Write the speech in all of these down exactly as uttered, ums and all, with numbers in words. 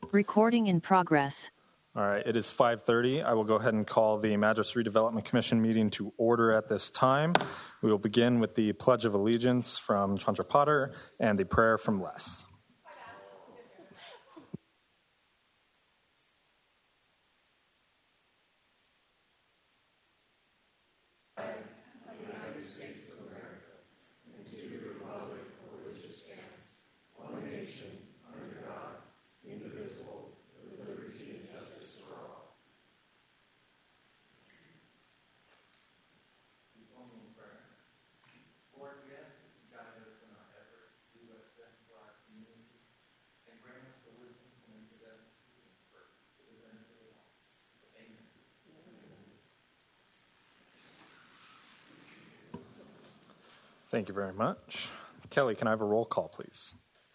Recording in progress. All right, it is five thirty. I will go ahead and call the Madras Redevelopment Commission meeting to order at this time. We will begin with the Pledge of Allegiance from Chandra Potter and the prayer from Les. Thank you very much. Kelly, can I have a roll call, please?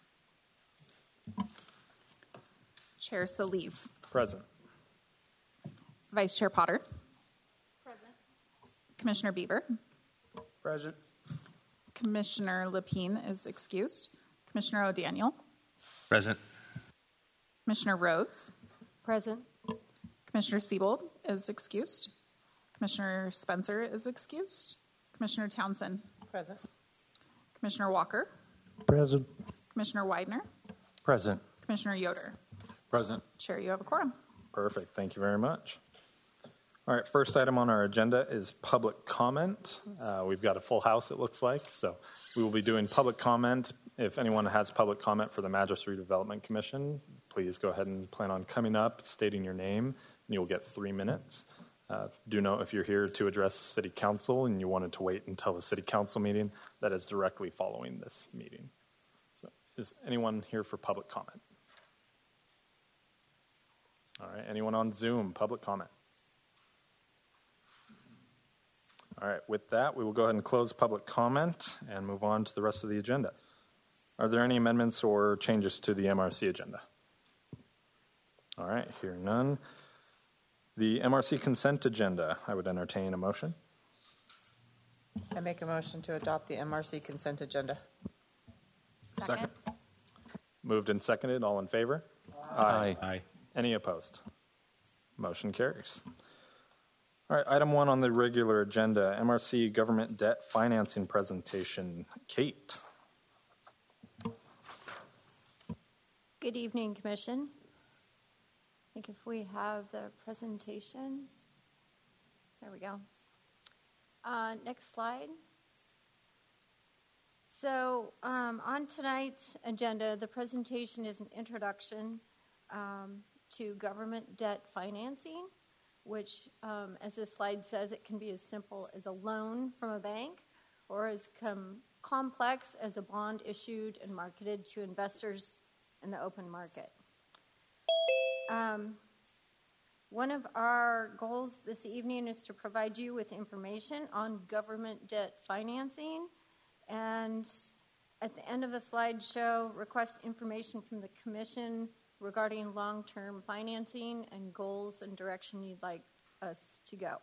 Chair Solis. Present. Vice Chair Potter. Present. Commissioner Beaver. Present. Commissioner Lapine is excused. Commissioner O'Daniel. Present. Commissioner Rhodes. Present. Commissioner Siebold is excused. Commissioner Spencer is excused. Commissioner Townsend. Present. Commissioner Walker. Present. Commissioner Widener. Present. Commissioner Yoder. Present. Chair, you have a quorum. Perfect. Thank you very much. All right, first item on our agenda is public comment. Uh, we've got a full house, it looks like, so we will be doing public comment. If anyone has public comment for the Madras Redevelopment Commission, please go ahead and plan on coming up, stating your name, and you'll get three minutes. Uh, do note if you're here to address City Council and you wanted to wait until the City Council meeting, that is directly following this meeting. So, is anyone here for public comment? All right, anyone on Zoom, public comment? All right, with that, we will go ahead and close public comment and move on to the rest of the agenda. Are there any amendments or changes to the M R C agenda? All right, hearing none. The M R C consent agenda, I would entertain a motion. I make a motion to adopt the M R C consent agenda. Second. Second. Moved and seconded, all in favor? Aye. Aye. Any opposed? Motion carries. All right, item one on the regular agenda, M R C government debt financing presentation. Kate. Good evening, Commission. I think if we have the presentation. There we go. Uh, next slide. So um, on tonight's agenda, the presentation is an introduction um, to government debt financing, which, um, as this slide says, it can be as simple as a loan from a bank or as com- complex as a bond issued and marketed to investors in the open market. Um, one of our goals this evening is to provide you with information on government debt financing, and at the end of the slideshow, request information from the Commission regarding long-term financing and goals and direction you'd like us to go.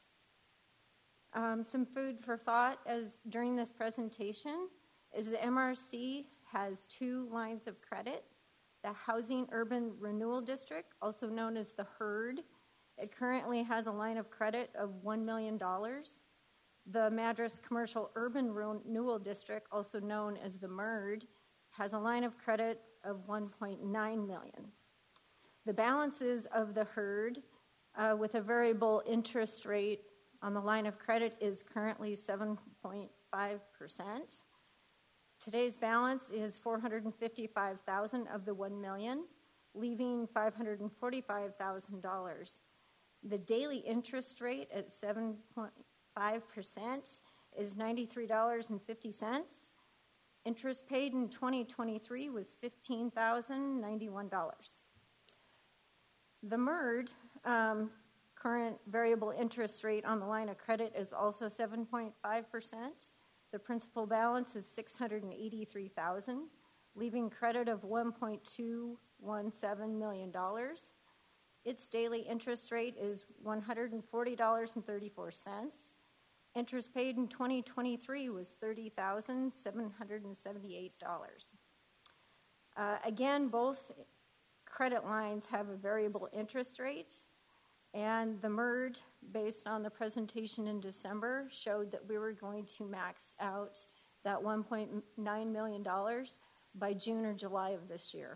Um, some food for thought as during this presentation is the M R C has two lines of credit. The Housing Urban Renewal District, also known as the HURD, it currently has a line of credit of one million dollars. The Madras Commercial Urban Renewal District, also known as the MERD, has a line of credit of one point nine million dollars. The balances of the HURD uh, with a variable interest rate on the line of credit is currently seven point five percent. Today's balance is four hundred fifty-five thousand dollars of the one million dollars, leaving five hundred forty-five thousand dollars. The daily interest rate at seven point five percent is ninety-three dollars and fifty cents. Interest paid in twenty twenty-three was fifteen thousand ninety-one dollars. The MERD, um, current variable interest rate on the line of credit, is also seven point five percent. The principal balance is six hundred eighty-three thousand dollars, leaving credit of one point two one seven million dollars. Its daily interest rate is one hundred forty dollars and thirty-four cents. Interest paid in twenty twenty-three was thirty thousand seven hundred seventy-eight dollars. Uh, again, both credit lines have a variable interest rate, and the M R D, based on the presentation in December, showed that we were going to max out that one point nine million dollars by June or July of this year.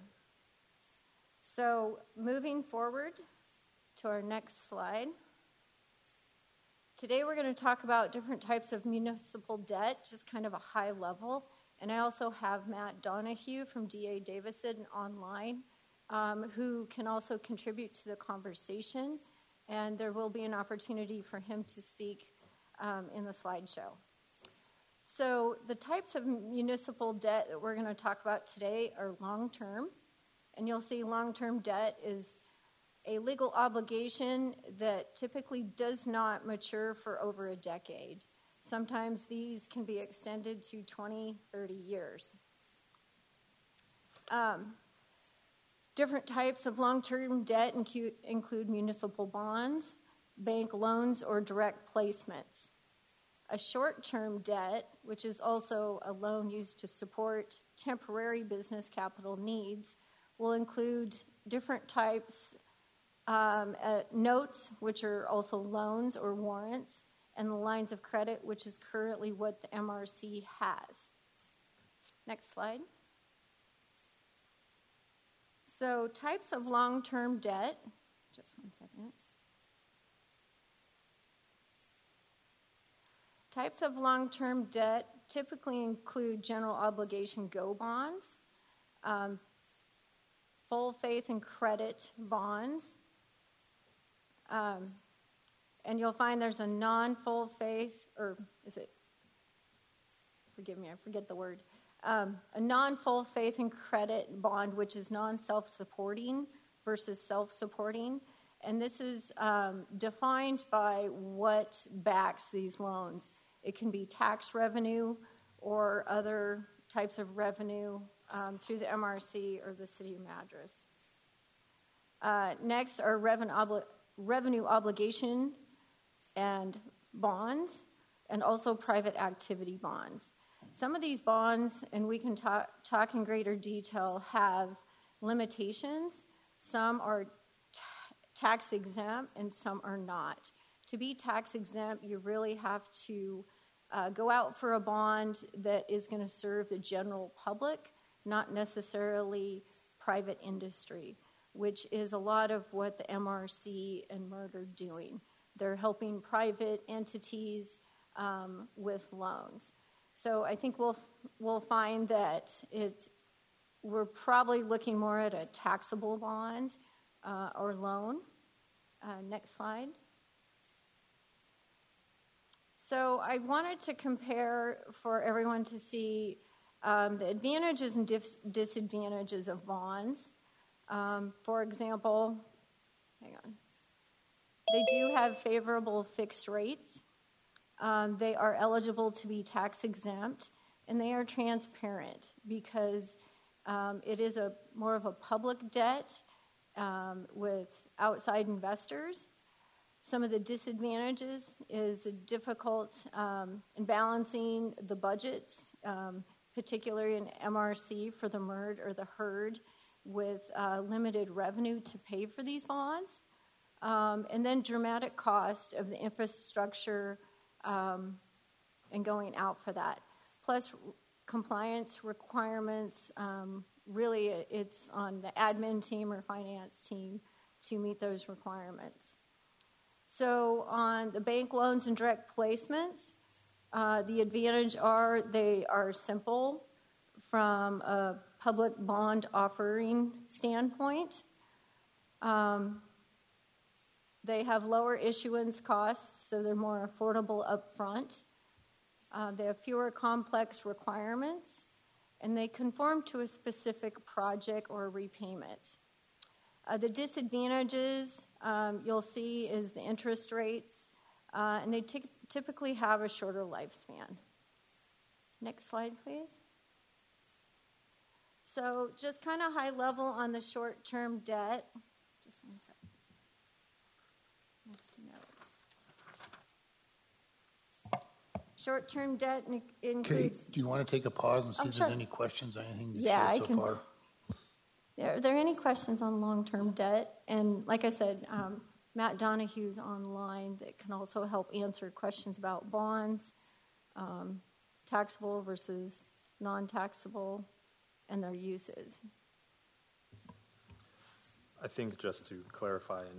So moving forward to our next slide. Today we're going to talk about different types of municipal debt, just kind of a high level. And I also have Matt Donahue from D A Davidson online, um, who can also contribute to the conversation. And there will be an opportunity for him to speak um, in the slideshow. So the types of municipal debt that we're going to talk about today are long-term. And you'll see long-term debt is a legal obligation that typically does not mature for over a decade. Sometimes these can be extended to twenty, thirty years. Um, different types of long-term debt incu- include municipal bonds, bank loans, or direct placements. A short-term debt, which is also a loan used to support temporary business capital needs, will include different types Um, uh, notes, which are also loans or warrants, and the lines of credit, which is currently what the M R C has. Next slide. So types of long-term debt, just one second. Types of long-term debt typically include general obligation G O bonds, um, full faith and credit bonds, Um, and you'll find there's a non-full faith, or is it, forgive me, I forget the word, um, a non-full faith and credit bond, which is non-self-supporting versus self-supporting. And this is um, defined by what backs these loans. It can be tax revenue or other types of revenue um, through the M R C or the City of Madras. Uh, next are revenue obli- revenue obligation and bonds, and also private activity bonds. Some of these bonds, and we can talk, talk in greater detail, have limitations. Some are t- tax exempt and some are not. To be tax exempt, you really have to uh, go out for a bond that is going to serve the general public, not necessarily private industry, which is a lot of what the M R C and M R D are doing. They're helping private entities um, with loans. So I think we'll we'll find that it we're probably looking more at a taxable bond uh, or loan. Uh, next slide. So I wanted to compare for everyone to see um, the advantages and dis- disadvantages of bonds. Um, for example, hang on. They do have favorable fixed rates. Um, they are eligible to be tax exempt, and they are transparent because um, it is a more of a public debt um, with outside investors. Some of the disadvantages is the difficult um, in balancing the budgets, um, particularly in M R C for the M R D or the H R D, with uh, limited revenue to pay for these bonds, um, and then dramatic cost of the infrastructure um, and going out for that. Plus compliance requirements, um, really it's on the admin team or finance team to meet those requirements. So on the bank loans and direct placements, uh, the advantage are they are simple from a public bond offering standpoint. Um, they have lower issuance costs, so they're more affordable up front. Uh, they have fewer complex requirements, and they conform to a specific project or repayment. Uh, the disadvantages um, you'll see is the interest rates, uh, and they t- typically have a shorter lifespan. Next slide, please. So just kind of high level on the short-term debt. Just one second. Let's notes. Short-term debt in- includes... Kate, do you want to take a pause and see Oh, if sure. there's any questions, anything to Yeah, share I so can- far? Yeah, Are there any questions on long-term debt? And like I said, um, Matt Donahue's online that can also help answer questions about bonds, um, taxable versus non-taxable, and their uses. I think just to clarify and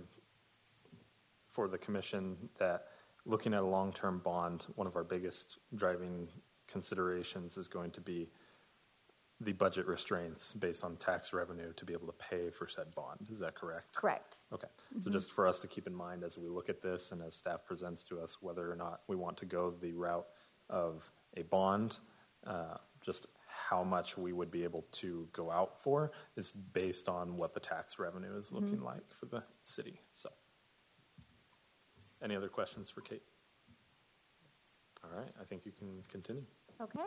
for the commission that looking at a long-term bond, one of our biggest driving considerations is going to be the budget restraints based on tax revenue to be able to pay for said bond. Is that correct? Correct. Okay. Mm-hmm. So just for us to keep in mind as we look at this and as staff presents to us whether or not we want to go the route of a bond, uh, just how much we would be able to go out for is based on what the tax revenue is looking mm-hmm. like for the city. So any other questions for Kate? All right. I think you can continue. Okay.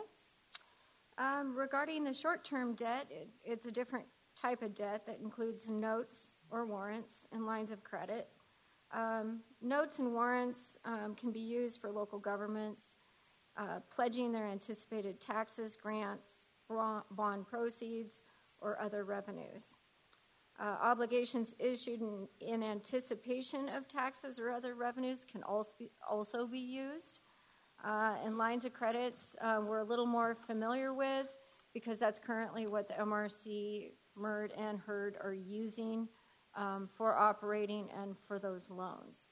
Um, regarding the short-term debt, it, it's a different type of debt that includes notes or warrants and lines of credit. Um, notes and warrants um, can be used for local governments, uh, pledging their anticipated taxes, grants, bond proceeds, or other revenues. Uh, obligations issued in, in anticipation of taxes or other revenues can also be, also be used. Uh, and lines of credits uh, we're a little more familiar with because that's currently what the M R C, M R D, and H R D are using um, for operating and for those loans.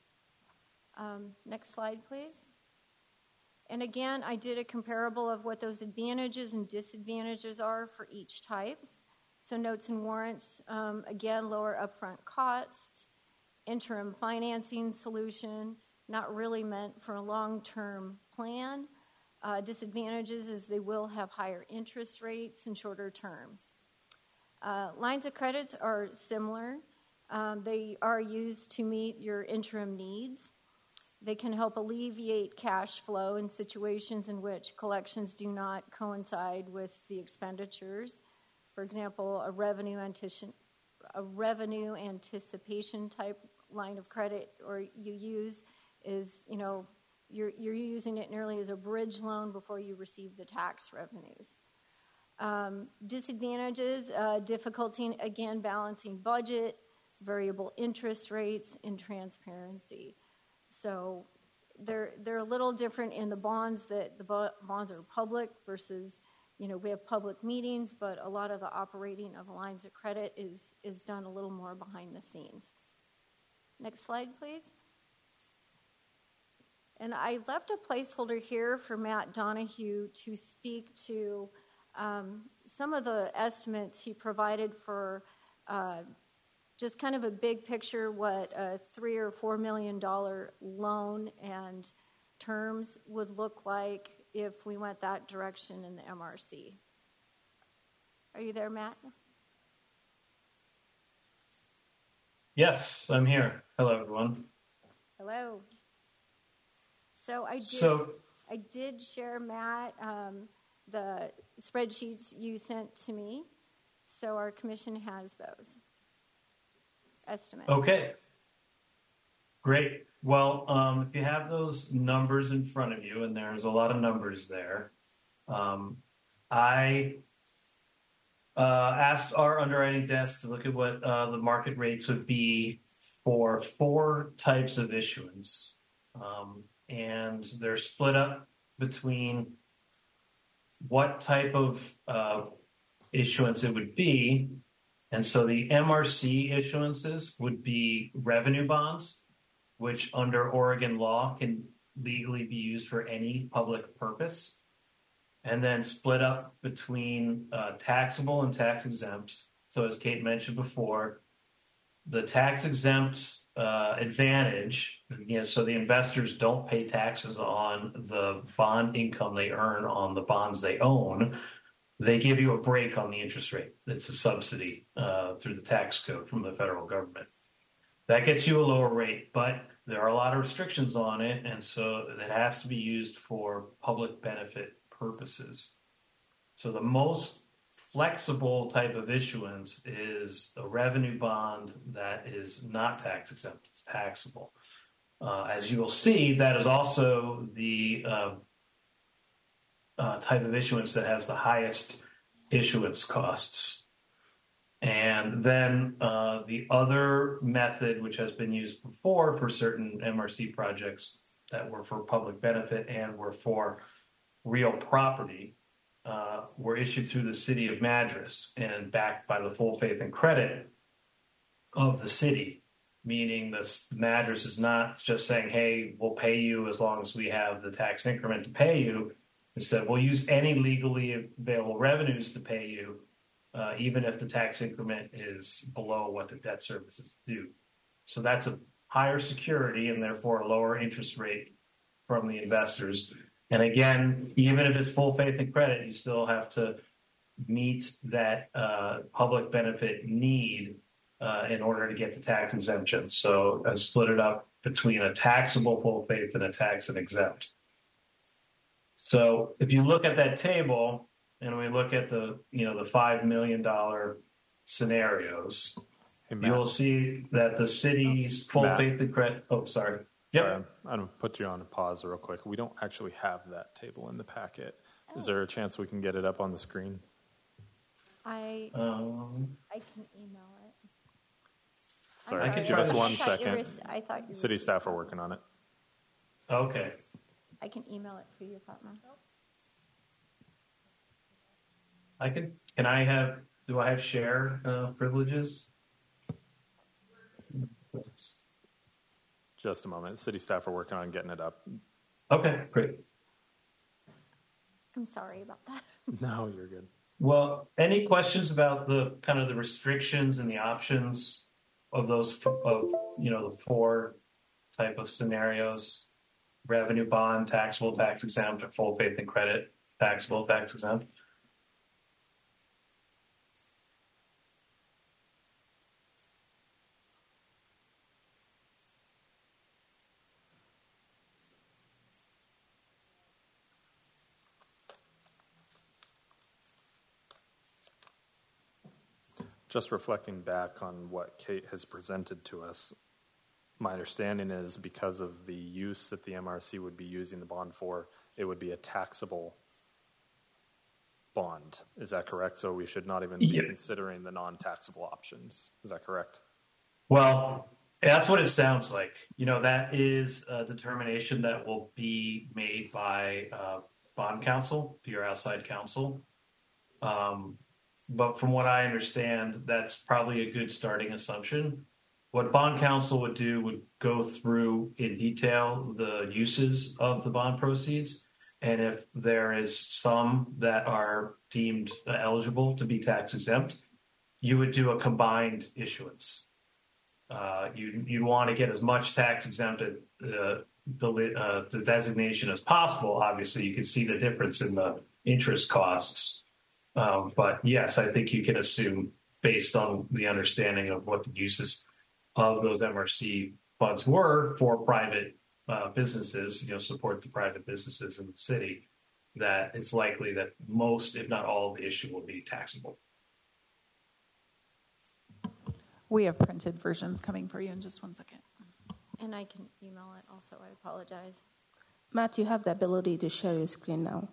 Um, next slide, please. And again, I did a comparable of what those advantages and disadvantages are for each types. So notes and warrants, um, again, lower upfront costs, interim financing solution, not really meant for a long-term plan. Uh, disadvantages is they will have higher interest rates and shorter terms. Uh, lines of credits are similar. Um, they are used to meet your interim needs. They can help alleviate cash flow in situations in which collections do not coincide with the expenditures. For example, a revenue, antici- a revenue anticipation type line of credit or you use is, you know, you're, you're using it nearly as a bridge loan before you receive the tax revenues. Um, disadvantages, uh, difficulty, in, again, balancing budget, variable interest rates, and transparency. So they're, they're a little different in the bonds that the bo- bonds are public versus, you know, we have public meetings, but a lot of the operating of lines of credit is, is done a little more behind the scenes. Next slide, please. And I left a placeholder here for Matt Donahue to speak to um, some of the estimates he provided for uh, just kind of a big picture what a three or four million dollar loan and terms would look like if we went that direction in the M R C. Are you there, Matt? Yes, I'm here. Hello, everyone. Hello. So I did. So, I did share, Matt, um, the spreadsheets you sent to me. So our commission has those estimates. Okay. Great. Well, um, if you have those numbers in front of you, and there's a lot of numbers there, um, I uh, asked our underwriting desk to look at what uh, the market rates would be for four types of issuance. Um, and they're split up between what type of uh, issuance it would be. And so the M R C issuances would be revenue bonds, which under Oregon law can legally be used for any public purpose, and then split up between uh, taxable and tax exempts. So as Kate mentioned before, the tax exempt uh, advantage, you know, so the investors don't pay taxes on the bond income they earn on the bonds they own. They give you a break on the interest rate. It's a subsidy uh, through the tax code from the federal government. That gets you a lower rate, but there are a lot of restrictions on it, and so it has to be used for public benefit purposes. So the most flexible type of issuance is a revenue bond that is not tax exempt, it's taxable. Uh, as you will see, that is also the uh, uh, type of issuance that has the highest issuance costs. And And then uh, the other method, which has been used before for certain M R C projects that were for public benefit and were for real property, uh, were issued through the city of Madras and backed by the full faith and credit of the city, meaning the Madras is not just saying, hey, we'll pay you as long as we have the tax increment to pay you. Instead, we'll use any legally available revenues to pay you, uh, even if the tax increment is below what the debt service is due. So that's a higher security and therefore a lower interest rate from the investors. And again, even if it's full faith and credit, you still have to meet that uh, public benefit need uh, in order to get the tax exemption. So I split it up between a taxable full faith and a tax and exempt. So if you look at that table and we look at the, you know, the five million dollars scenarios, Hey, Matt. you'll see that the city's full Matt. faith and credit. Oh, sorry. Yep. Sorry, I'm, I'm going to put you on a pause real quick. We don't actually have that table in the packet. Is there a chance we can get it up on the screen? I Um, I can email it. Sorry, I can give try us to- one I thought you second. were- I thought you were City staff are working on it. okay. I can email it to you, Fatma. I can. Can I have? Do I have share uh, privileges? Just a moment. City staff are working on getting it up. Okay, great. I'm sorry about that. No, you're good. Well, any questions about the kind of the restrictions and the options of those of you know the four type of scenarios? Revenue bond, taxable, tax exempt, or full faith and credit, taxable, tax exempt. Just reflecting back on what Kate has presented to us, my understanding is because of the use that the M R C would be using the bond for, it would be a taxable bond. Is that correct? So we should not even Yeah. be considering the non-taxable options. Is that correct? Well, that's what it sounds like. You know, that is a determination that will be made by uh, bond counsel, your outside counsel. Um, but from what I understand, that's probably a good starting assumption. What bond counsel would do would go through in detail the uses of the bond proceeds. And if there is some that are deemed uh, eligible to be tax exempt, you would do a combined issuance. Uh, you, you'd want to get as much tax exempted uh, the, uh, the designation as possible. Obviously, you can see the difference in the interest costs. Um, but yes, I think you can assume, based on the understanding of what the uses of those M R C funds were for private uh, businesses, you know, support the private businesses in the city, that it's likely that most, if not all, of the issue will be taxable. We have printed versions coming for you in just one second. And I can email it also. I apologize. Matt, you have the ability to share your screen now.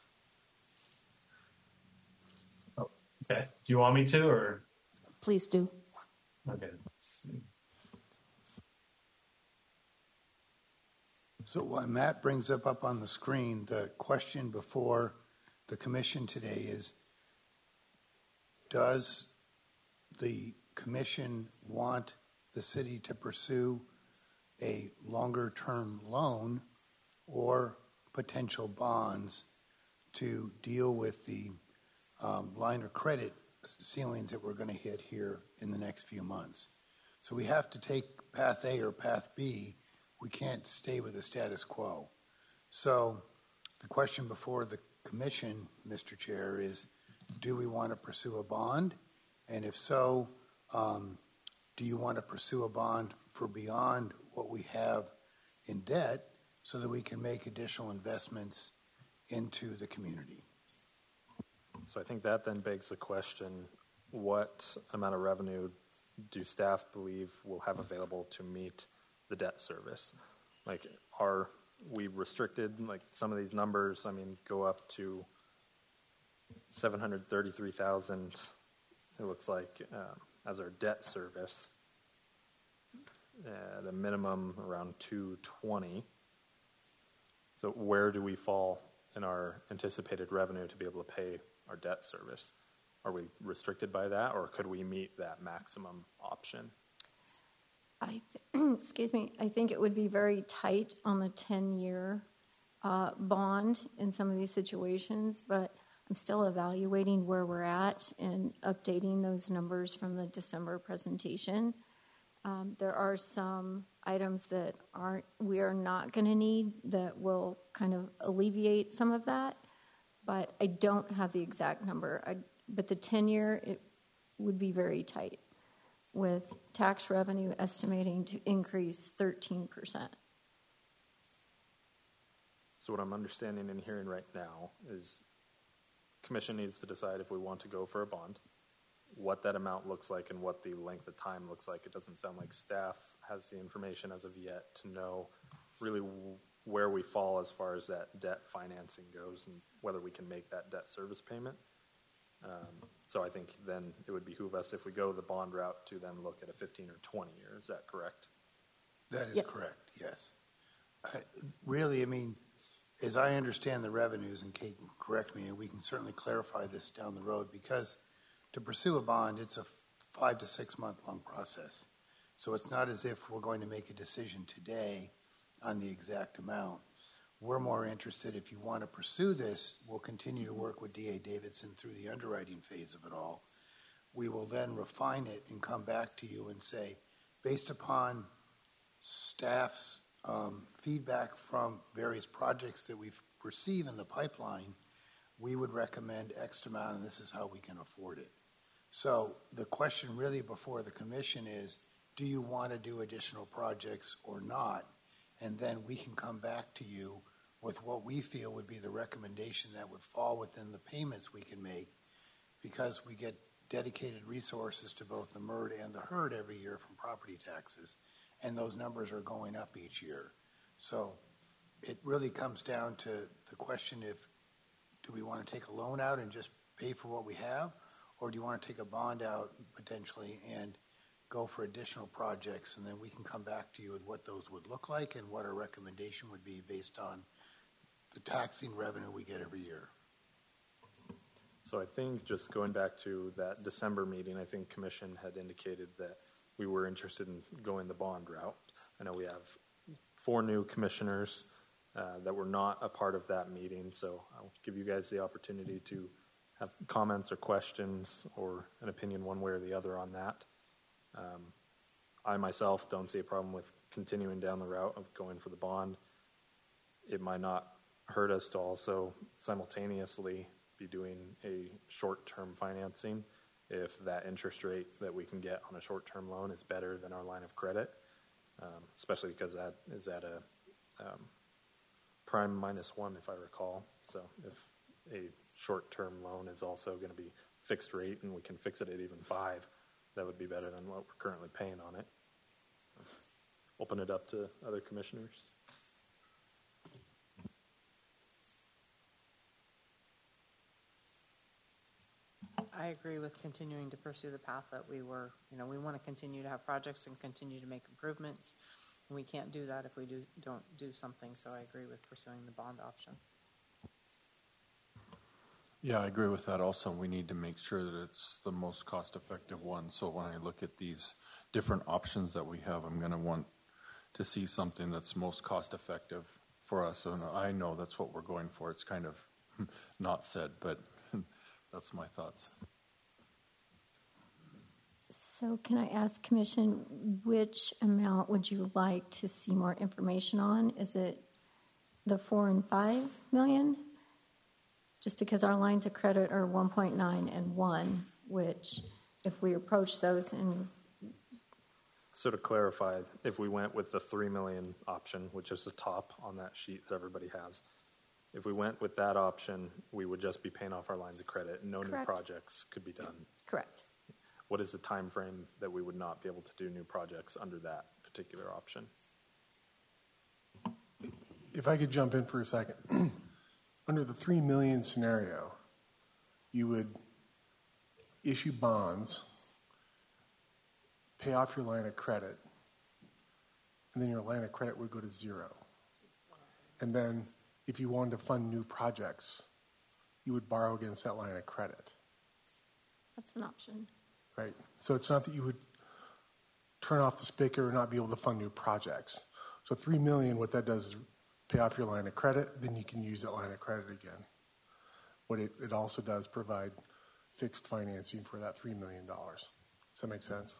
Oh, okay. Do you want me to, or? Please do. Okay. Let's see. So what Matt brings up up on the screen, the question before the commission today is, does the commission want the city to pursue a longer-term loan or potential bonds to deal with the um, line of credit ceilings that we're going to hit here in the next few months? So we have to take path A or path B. We can't stay with the status quo. So the question before the commission, Mister Chair, is do we want to pursue a bond? And if so, um, do you want to pursue a bond for beyond what we have in debt so that we can make additional investments into the community? So I think that then begs the question, what amount of revenue do staff believe we'll have available to meet the debt service? Like, are we restricted? Like, some of these numbers, I mean, go up to seven hundred thirty-three thousand it looks like, um, as our debt service, at a minimum around two twenty. So where do we fall in our anticipated revenue to be able to pay our debt service? Are we restricted by that, or could we meet that maximum option? I th- excuse me. I think it would be very tight on the ten-year uh, bond in some of these situations, but I'm still evaluating where we're at and updating those numbers from the December presentation. Um, there are some items that aren't we are not going to need that will kind of alleviate some of that, but I don't have the exact number. I, but the ten-year, it would be very tight, with tax revenue estimating to increase thirteen percent. So what I'm understanding and hearing right now is Commission needs to decide if we want to go for a bond, what that amount looks like, and what the length of time looks like. It doesn't sound like staff has the information as of yet to know really w- where we fall as far as that debt financing goes and whether we can make that debt service payment. Um, so I think then it would behoove us, if we go the bond route, to then look at a fifteen or twenty year. Is that correct? That is Yep. correct, yes. I, really, I mean, as I understand the revenues, and Kate can correct me, and we can certainly clarify this down the road, because to pursue a bond, it's a five to six month long process. So it's not as if we're going to make a decision today on the exact amount. We're more interested, if you want to pursue this, we'll continue to work with D A Davidson through the underwriting phase of it all. We will then refine it and come back to you and say, based upon staff's um, feedback from various projects that we receive in the pipeline, we would recommend X amount, and this is how we can afford it. So the question really before the commission is, do you want to do additional projects or not? And then we can come back to you with what we feel would be the recommendation that would fall within the payments we can make, because we get dedicated resources to both the M R D and the H E R D every year from property taxes, and those numbers are going up each year. So it really comes down to the question, if do we want to take a loan out and just pay for what we have, or do you want to take a bond out potentially and go for additional projects, and then we can come back to you with what those would look like and what our recommendation would be based on the taxing revenue we get every year. So I think, just going back to that December meeting, I think Commission had indicated that we were interested in going the bond route. I know we have four new commissioners uh, that were not a part of that meeting, so I'll give you guys the opportunity to have comments or questions or an opinion one way or the other on that. Um, I myself don't see a problem with continuing down the route of going for the bond. It might not hurt us to also simultaneously be doing a short-term financing if that interest rate that we can get on a short-term loan is better than our line of credit, um, especially because that is at a um, prime minus one, if I recall. So if a short-term loan is also going to be fixed rate and we can fix it at even five, that would be better than what we're currently paying on it. Open it up to other commissioners. I agree with continuing to pursue the path that we were, you know, we want to continue to have projects and continue to make improvements. And we can't do that if we do, don't do something. So I agree with pursuing the bond option. Yeah, I agree with that also. We need to make sure that it's the most cost-effective one. So when I look at these different options that we have, I'm going to want to see something that's most cost-effective for us. And I know that's what we're going for. It's kind of not said, but that's my thoughts. So can I ask, Commission, which amount would you like to see more information on? Is it the four and five million? Just because our lines of credit are one point nine and one, which if we approach those and... So to clarify, if we went with the three million option, which is the top on that sheet that everybody has, if we went with that option, we would just be paying off our lines of credit. No Correct. new projects could be done. Correct. What is the time frame that we would not be able to do new projects under that particular option? If I could jump in for a second. Under the three million scenario, you would, issue bonds, pay off your line of credit, and then your line of credit would go to zero. And then if you wanted to fund new projects, you would borrow against that line of credit. That's an option. Right? So it's not that you would turn off the spigot or not be able to fund new projects. So three million dollars, what that does is pay off your line of credit, then you can use that line of credit again. What it, it also does provide fixed financing for that three million dollars. Does that make sense?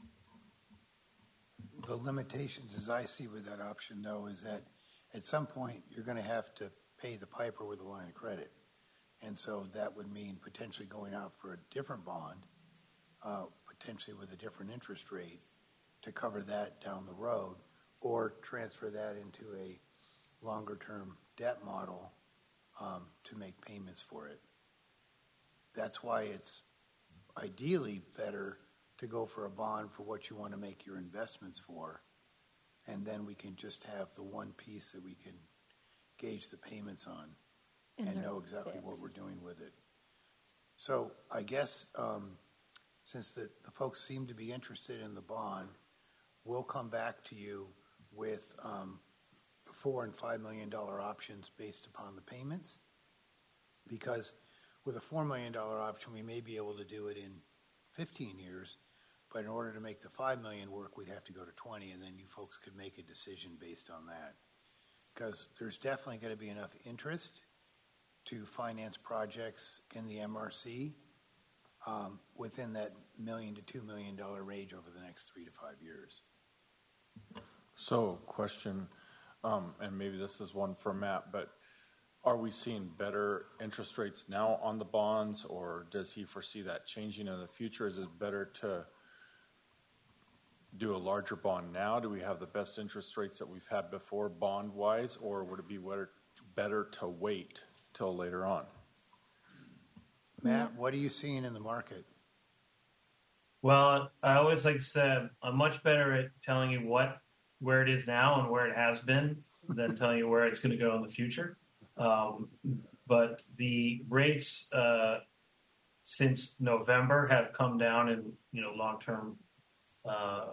The limitations, as I see with that option, though, is that at some point you're going to have to pay the piper with a line of credit. And so that would mean potentially going out for a different bond, uh, potentially with a different interest rate to cover that down the road, or transfer that into a longer-term debt model um, to make payments for it. That's why it's ideally better to go for a bond for what you want to make your investments for, and then we can just have the one piece that we can gauge the payments on and, and know exactly fixed. What we're doing with it. So I guess um, since the, the folks seem to be interested in the bond, we'll come back to you with um, four and five million dollar options based upon the payments, because with a four million dollar option, we may be able to do it in fifteen years, but in order to make the five million work, we'd have to go to twenty, and then you folks could make a decision based on that. Because there's definitely going to be enough interest to finance projects in the M R C um, within that million to two million dollar range over the next three to five years. So, question, um, and maybe this is one for Matt, but are we seeing better interest rates now on the bonds, or does he foresee that changing in the future? Is it better to do a larger bond now? Do we have the best interest rates that we've had before bond-wise, or would it be better, better to wait till later on? Matt, what are you seeing in the market? Well, I always like to say I'm much better at telling you what where it is now and where it has been than telling you where it's going to go in the future. Um, but the rates uh, since November have come down in you know long-term uh,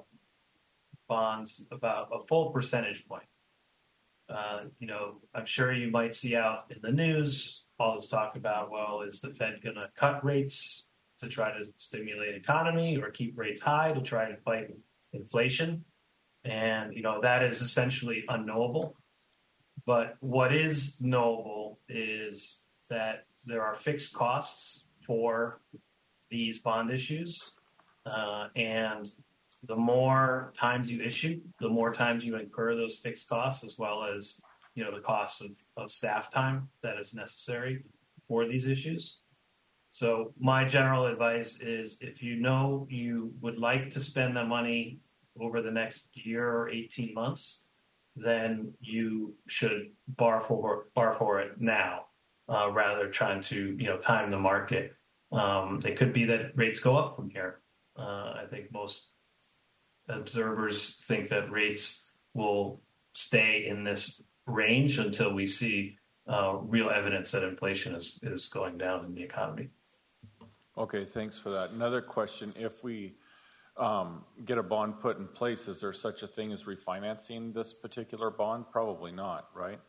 bonds about a full percentage point. Uh, you know, I'm sure you might see out in the news all this talk about, well, is the Fed going to cut rates to try to stimulate economy or keep rates high to try to fight inflation? And, you know, that is essentially unknowable. But what is knowable is that there are fixed costs for these bond issues. Uh, and the more times you issue, the more times you incur those fixed costs, as well as, you know, the costs of, of staff time that is necessary for these issues. So my general advice is if you know you would like to spend the money over the next year or eighteen months, then you should bar for, bar for it now, uh, rather than trying to, you know, time the market. Um, it could be that rates go up from here. Uh, I think most observers think that rates will stay in this range until we see uh, real evidence that inflation is, is going down in the economy. Okay, thanks for that. Another question, if we um, get a bond put in place, is there such a thing as refinancing this particular bond? Probably not, right?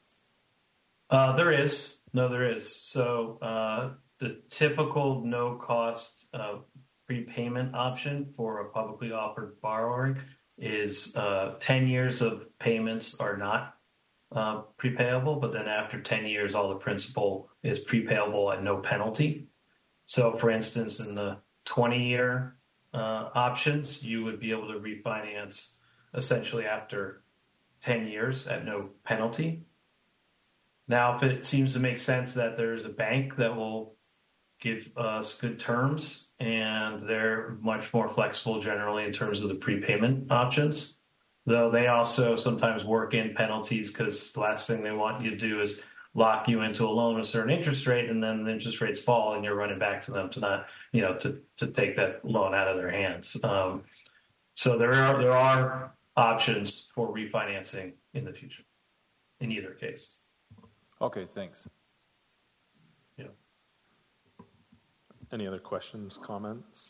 Uh, there is. No, there is. So uh, the typical no-cost uh, prepayment option for a publicly offered borrower is uh, ten years of payments are not uh, prepayable, but then after ten years, all the principal is prepayable at no penalty. So, for instance, in the twenty-year uh, options, you would be able to refinance essentially after ten years at no penalty. Now, if it seems to make sense that there's a bank that will give us good terms and they're much more flexible generally in terms of the prepayment options, though they also sometimes work in penalties because the last thing they want you to do is lock you into a loan at a certain interest rate, and then the interest rates fall, and you're running back to them to not, you know, to, to take that loan out of their hands. Um, so there are there are options for refinancing in the future, in either case. Okay, thanks. Yeah. Any other questions, comments?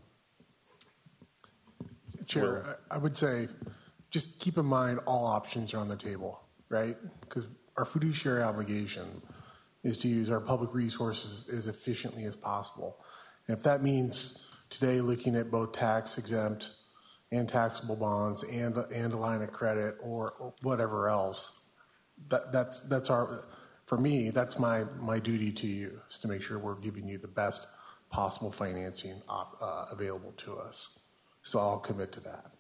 Chair, I I would say just keep in mind all options are on the table, right? Because our fiduciary obligation is to use our public resources as efficiently as possible. And if that means today looking at both tax exempt and taxable bonds and, and a line of credit or, or whatever else, that, that's, that's our, for me, that's my, my duty to you, is to make sure we're giving you the best possible financing op, uh, available to us. So I'll commit to that.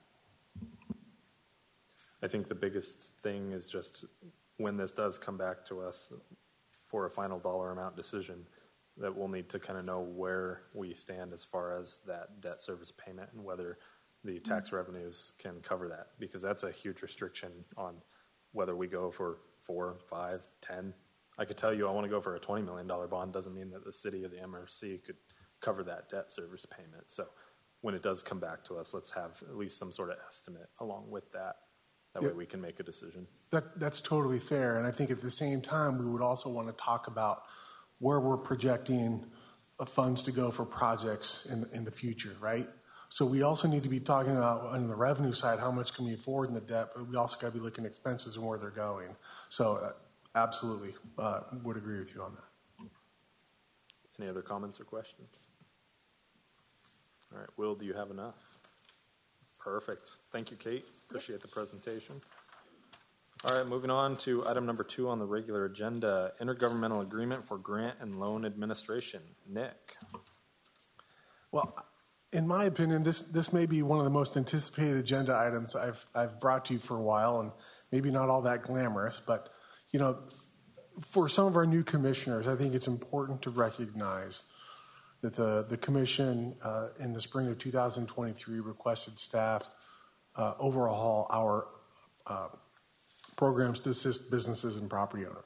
I think the biggest thing is just when this does come back to us for a final dollar amount decision, that we'll need to kind of know where we stand as far as that debt service payment and whether the tax mm-hmm. revenues can cover that, because that's a huge restriction on whether we go for four, five, ten. I could tell you I want to go for a twenty million dollars bond. Doesn't mean that the city or the M R C could cover that debt service payment. So when it does come back to us, let's have at least some sort of estimate along with that. That yep. way we can make a decision. That, that's totally fair. And I think at the same time, we would also want to talk about where we're projecting uh, funds to go for projects in, in the future, right? So we also need to be talking about on the revenue side, how much can we afford in the debt, but we also got to be looking at expenses and where they're going. So uh, absolutely uh, would agree with you on that. Any other comments or questions? All right, Will, do you have enough? Perfect. Thank you, Kate. Appreciate the presentation. All right, moving on to item number two on the regular agenda, intergovernmental agreement for grant and loan administration. Nick. Well, in my opinion, this this may be one of the most anticipated agenda items I've I've brought to you for a while, and maybe not all that glamorous, but you know, for some of our new commissioners, I think it's important to recognize that the, the commission uh, in the spring of two thousand twenty-three requested staff uh, overhaul our uh, programs to assist businesses and property owners.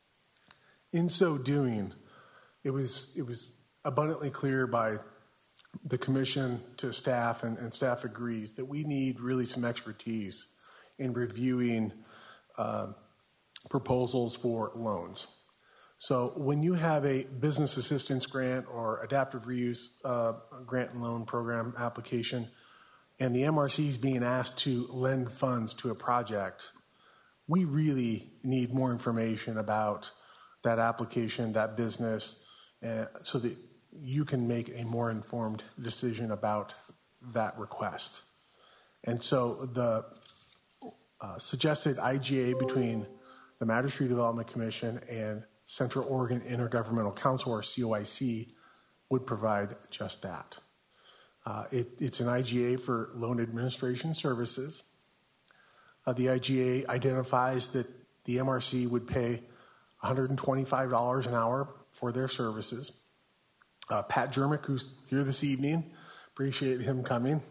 In so doing, it was it was abundantly clear by the commission to staff, and, and staff agrees, that we need really some expertise in reviewing uh, proposals for loans. So when you have a business assistance grant or adaptive reuse uh, grant and loan program application, and the M R C is being asked to lend funds to a project, we really need more information about that application, that business, uh, so that you can make a more informed decision about that request. And so the uh, suggested I G A between the Matters Redevelopment Commission and Central Oregon Intergovernmental Council, or C O I C, would provide just that. Uh, it, it's an I G A for loan administration services. Uh, the I G A identifies that the M R C would pay one hundred twenty-five dollars an hour for their services. Uh, Pat Jermick, who's here this evening, appreciate him coming.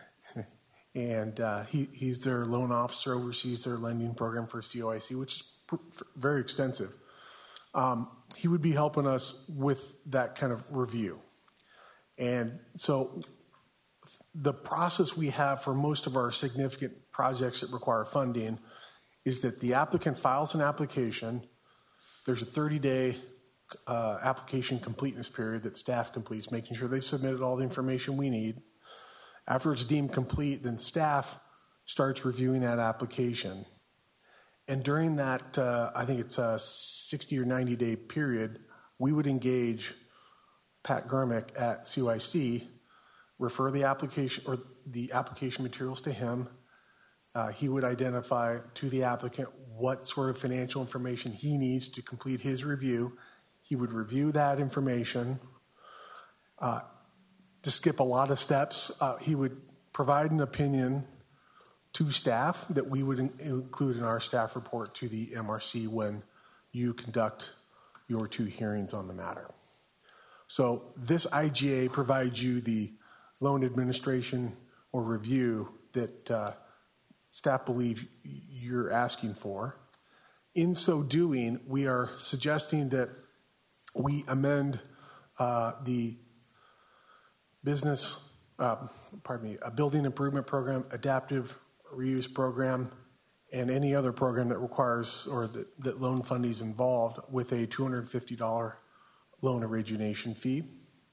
And uh, he, he's their loan officer, oversees their lending program for C O I C, which is pr- very extensive. Um, he would be helping us with that kind of review. And so the process we have for most of our significant projects that require funding is that the applicant files an application. There's a thirty-day uh, application completeness period that staff completes, making sure they've submitted all the information we need. After it's deemed complete, then staff starts reviewing that application. And during that, uh, I think it's a sixty or ninety day period, we would engage Pat Germick at C O I C, refer the application or the application materials to him. Uh, he would identify to the applicant what sort of financial information he needs to complete his review. He would review that information. Uh, to skip a lot of steps, uh, he would provide an opinion to staff that we would in- include in our staff report to the M R C when you conduct your two hearings on the matter. So this I G A provides you the loan administration or review that uh, staff believe you're asking for. In so doing, we are suggesting that we amend uh, the business, uh, pardon me, a building improvement program, adaptive reuse program, and any other program that requires or that, that loan funding is involved with a two hundred fifty dollars loan origination fee.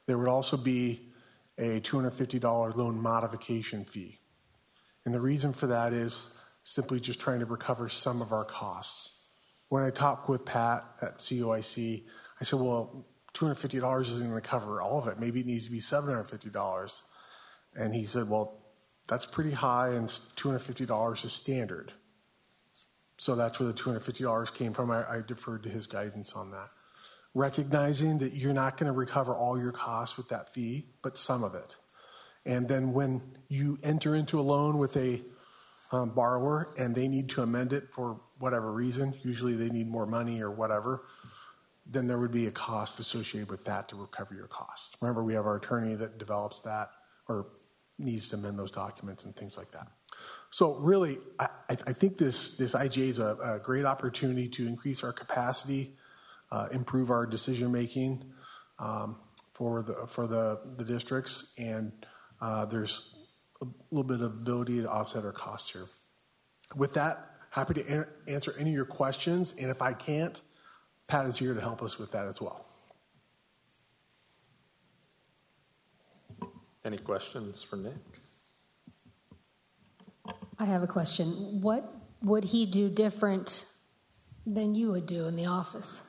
There would also be a two hundred fifty dollars loan modification fee. And the reason for that is simply just trying to recover some of our costs. When I talked with Pat at C O I C, I said, well, two hundred fifty dollars isn't going to cover all of it. Maybe it needs to be seven hundred fifty dollars. And he said, well, that's pretty high, and two hundred fifty dollars is standard. So that's where the two hundred fifty dollars came from. I, I deferred to his guidance on that. Recognizing that you're not going to recover all your costs with that fee, but some of it. And then when you enter into a loan with a um, borrower and they need to amend it for whatever reason, usually they need more money or whatever, then there would be a cost associated with that to recover your costs. Remember, we have our attorney that develops that or needs to amend those documents and things like that. So really, I, I think this, this I G A is a, a great opportunity to increase our capacity, uh, improve our decision-making um, for the for the, the districts, and uh, there's a little bit of ability to offset our costs here. With that, happy to an- answer any of your questions, and if I can't, Pat is here to help us with that as well. Any questions for Nick? I have a question. What would he do different than you would do in the office?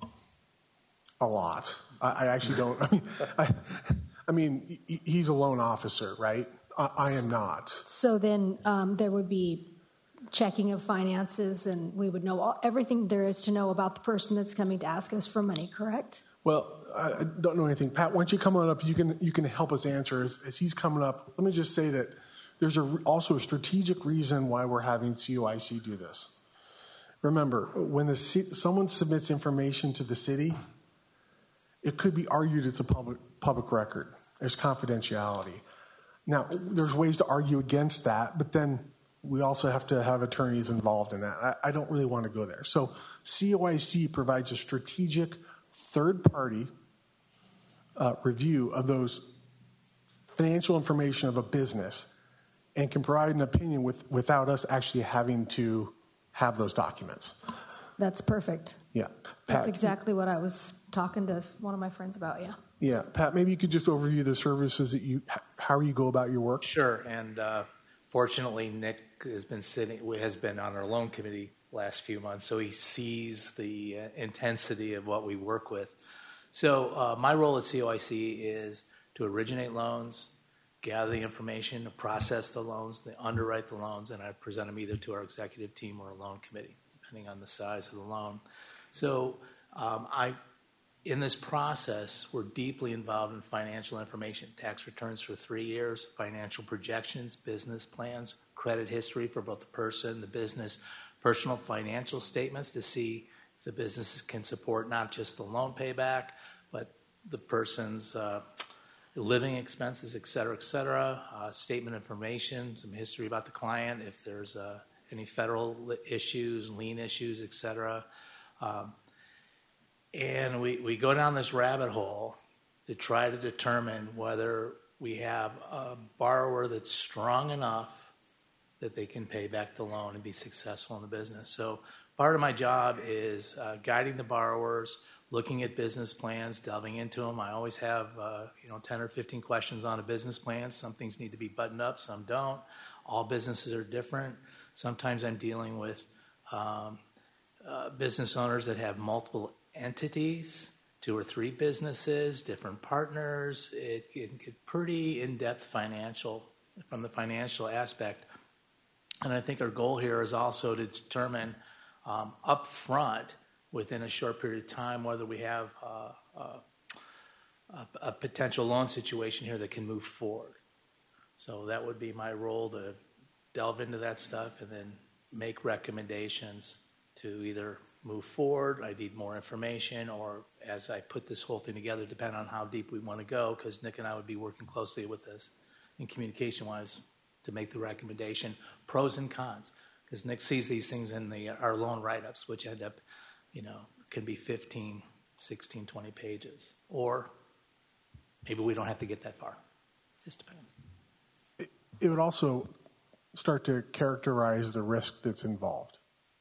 A lot. I, I actually don't. I mean, I, I mean, he's a loan officer, right? I, I am not. So then um, there would be checking of finances, and we would know all, everything there is to know about the person that's coming to ask us for money, correct? Well, I don't know anything. Pat, why don't you come on up? You can you can help us answer as, as he's coming up. Let me just say that there's a, also a strategic reason why we're having C O I C do this. Remember, when the someone submits information to the city, it could be argued it's a public public record. There's confidentiality. Now, there's ways to argue against that, but then we also have to have attorneys involved in that. I, I don't really want to go there. So C O I C provides a strategic third-party uh, review of those financial information of a business and can provide an opinion with, without us actually having to have those documents. That's perfect. Yeah. That's Pat, exactly what I was talking to one of my friends about, yeah. Yeah. Pat, maybe you could just overview the services that you, how you go about your work? Sure. And uh, fortunately, Nick has been sitting, has been on our loan committee last few months, so he sees the uh, intensity of what we work with. So uh, my role at C O I C is to originate loans, gather the information, to process the loans, to underwrite the loans, and I present them either to our executive team or a loan committee, depending on the size of the loan. So um, I, in this process, we're deeply involved in financial information, tax returns for three years, financial projections, business plans, credit history for both the person, the business, personal financial statements to see if the businesses can support not just the loan payback, but the person's uh, living expenses, et cetera, et cetera, uh, statement information, some history about the client, if there's uh, any federal issues, lien issues, et cetera. Um, and we, we go down this rabbit hole to try to determine whether we have a borrower that's strong enough that they can pay back the loan and be successful in the business. So part of my job is uh, guiding the borrowers, looking at business plans, delving into them. I always have uh, you know ten or fifteen questions on a business plan. Some things need to be buttoned up, some don't. All businesses are different. Sometimes I'm dealing with um, uh, business owners that have multiple entities, two or three businesses, different partners. It can get pretty in-depth financial from the financial aspect. And I think our goal here is also to determine um, up front, within a short period of time, whether we have uh, uh, a, a potential loan situation here that can move forward. So that would be my role, to delve into that stuff and then make recommendations to either move forward, I need more information, or as I put this whole thing together, depending on how deep we want to go, because Nick and I would be working closely with this and communication-wise to make the recommendation, pros and cons, because Nick sees these things in the our loan write-ups, which end up, you know, can be fifteen, sixteen, twenty pages. Or maybe we don't have to get that far. It just depends. It, it would also start to characterize the risk that's involved.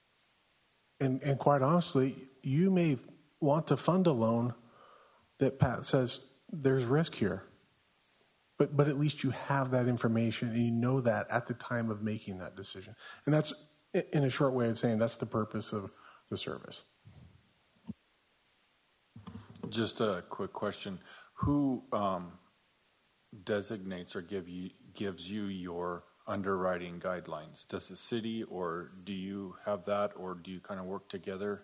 And, and quite honestly, you may want to fund a loan that Pat says there's risk here. But, but at least you have that information and you know that at the time of making that decision. And that's, in a short way of saying, that's the purpose of the service. Just a quick question. Who um, designates or give you, gives you your underwriting guidelines? Does the city, or do you have that, or do you kind of work together?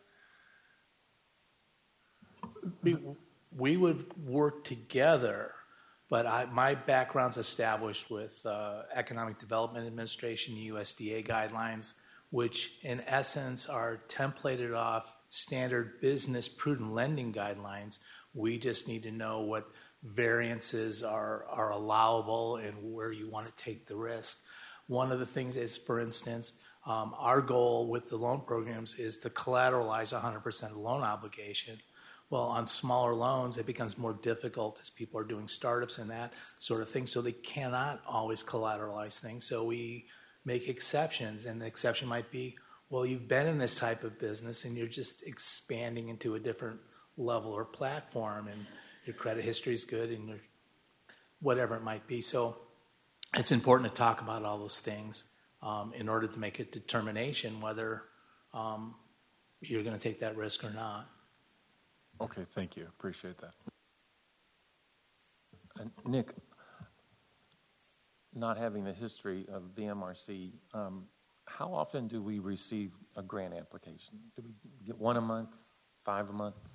We, we would work together, but I, my background's established with uh, Economic Development Administration, U S D A guidelines, which in essence are templated off standard business prudent lending guidelines. We just need to know what variances are, are allowable and where you want to take the risk. One of the things is, for instance, um, our goal with the loan programs is to collateralize one hundred percent of the loan obligation. Well, on smaller loans, it becomes more difficult as people are doing startups and that sort of thing, so they cannot always collateralize things. So we make exceptions, and the exception might be, well, you've been in this type of business and you're just expanding into a different level or platform, and your credit history is good, and your, whatever it might be. So it's important to talk about all those things um, in order to make a determination whether um, you're going to take that risk or not. Okay, thank you. Appreciate that. Uh, Nick, not having the history of the M R C, um, how often do we receive a grant application? Do we get one a month, five a month?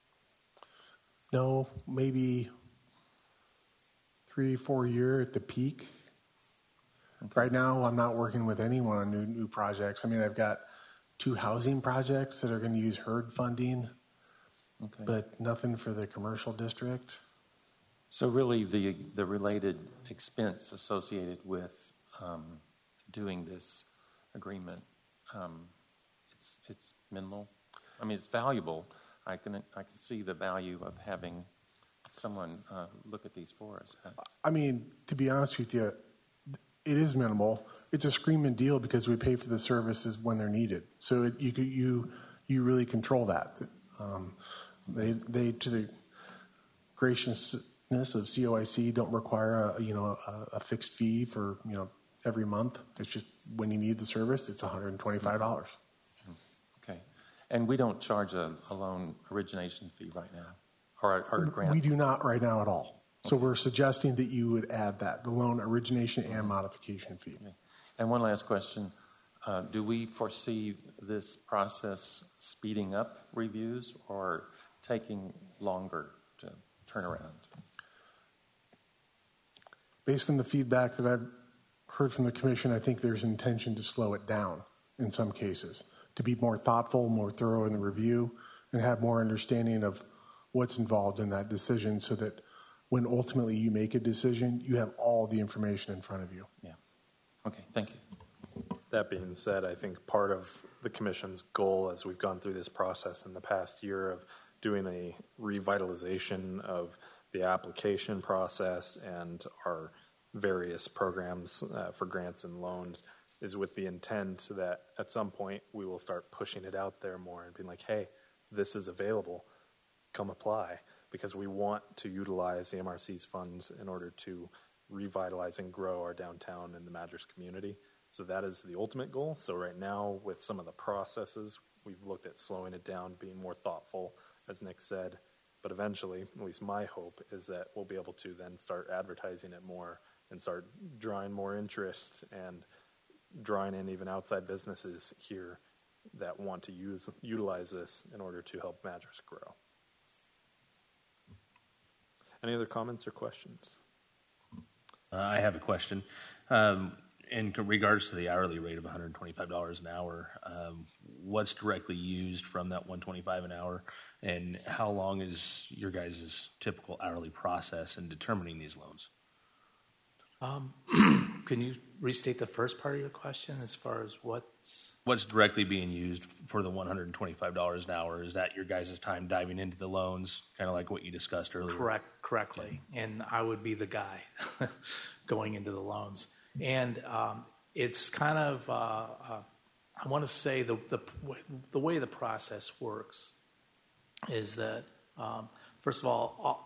No, maybe three, four a year at the peak. Okay. Right now, I'm not working with anyone on new, new projects. I mean, I've got two housing projects that are going to use HURD funding. Okay. But nothing for the commercial district. So really the the related expense associated with um, doing this agreement, um, it's it's minimal. I mean, it's valuable. I can I can see the value of having someone uh, look at these for us. But. I mean, to be honest with you, it is minimal. It's a screaming deal because we pay for the services when they're needed. So it, you you you really control that. Um, They, they, to the graciousness of C O I C, don't require a, you know, a, a fixed fee for, you know, every month. It's just when you need the service, it's one hundred twenty-five dollars. Okay. And we don't charge a, a loan origination fee right now, or, or a grant? We do not right now at all. So we're suggesting that you would add that, the loan origination and modification fee. Okay. And one last question. Uh, do we foresee this process speeding up reviews or taking longer to turn around? Based on the feedback that I've heard from the commission, I think there's intention to slow it down in some cases, to be more thoughtful, more thorough in the review, and have more understanding of what's involved in that decision so that when ultimately you make a decision, you have all the information in front of you. Yeah. Okay, thank you. That being said, I think part of the commission's goal as we've gone through this process in the past year of doing a revitalization of the application process and our various programs uh, for grants and loans is with the intent that at some point we will start pushing it out there more and being like, hey, this is available, come apply, because we want to utilize the M R C's funds in order to revitalize and grow our downtown and the Madras community. So that is the ultimate goal. So right now with some of the processes, we've looked at slowing it down, being more thoughtful, as Nick said. But eventually, at least my hope, is that we'll be able to then start advertising it more and start drawing more interest and drawing in even outside businesses here that want to use utilize this in order to help Madras grow. Any other comments or questions? Uh, I have a question. Um, in regards to the hourly rate of one hundred twenty-five dollars an hour, um, what's directly used from that one hundred twenty-five dollars an hour, and how long is your guys' typical hourly process in determining these loans? Um, can you restate the first part of your question as far as what's... What's directly being used for the one hundred twenty-five dollars an hour? Is that your guys' time diving into the loans, kind of like what you discussed earlier? Correct, correctly. And I would be the guy going into the loans. And um, it's kind of, uh, uh, I want to say the, the the way the process works is that, um, first of all, all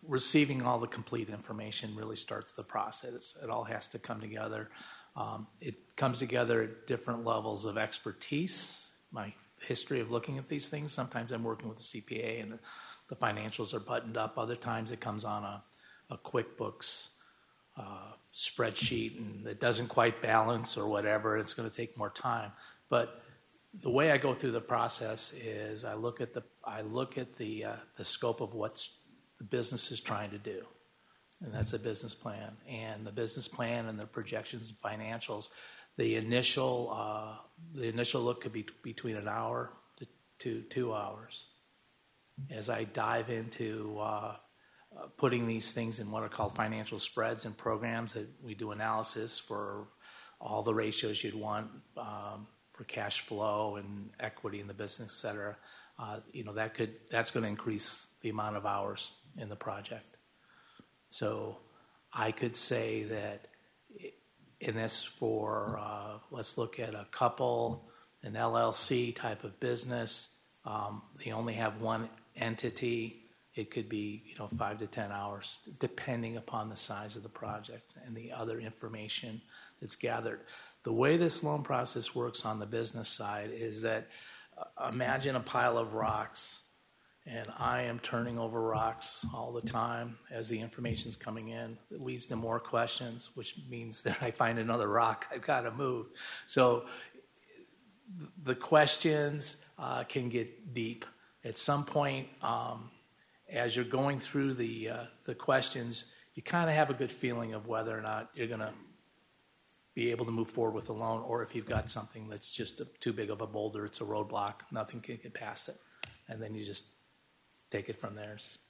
receiving all the complete information really starts the process. It all has to come together. Um, it comes together at different levels of expertise. My history of looking at these things, sometimes I'm working with the C P A and the, the financials are buttoned up. Other times it comes on a, a QuickBooks uh, spreadsheet and it doesn't quite balance or whatever. It's going to take more time. But the way I go through the process is I look at the I look at the uh, the scope of what the business is trying to do, and that's a business plan. And the business plan and the projections and financials, the initial uh, the initial look could be t- between an hour to, to two hours. As I dive into uh, uh, putting these things in what are called financial spreads and programs, that we do analysis for all the ratios you'd want. Um, for cash flow and equity in the business, et cetera, uh, you know, that could, that's going to increase the amount of hours in the project. So I could say that in this for, uh, let's look at a couple, an L L C type of business, um, they only have one entity, it could be, you know, five to ten hours, depending upon the size of the project and the other information that's gathered. The way this loan process works on the business side is that uh, imagine a pile of rocks, and I am turning over rocks all the time as the information's coming in. It leads to more questions, which means that I find another rock I've got to move. So the questions uh, can get deep. At some point, um, as you're going through the uh, the questions, you kind of have a good feeling of whether or not you're going to be able to move forward with a loan, or if you've got something that's just a, too big of a boulder, it's a roadblock, nothing can get past it. And then you just take it from there. It's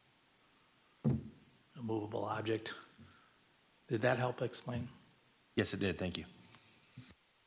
a movable object. Did that help explain? Yes, it did. Thank you. If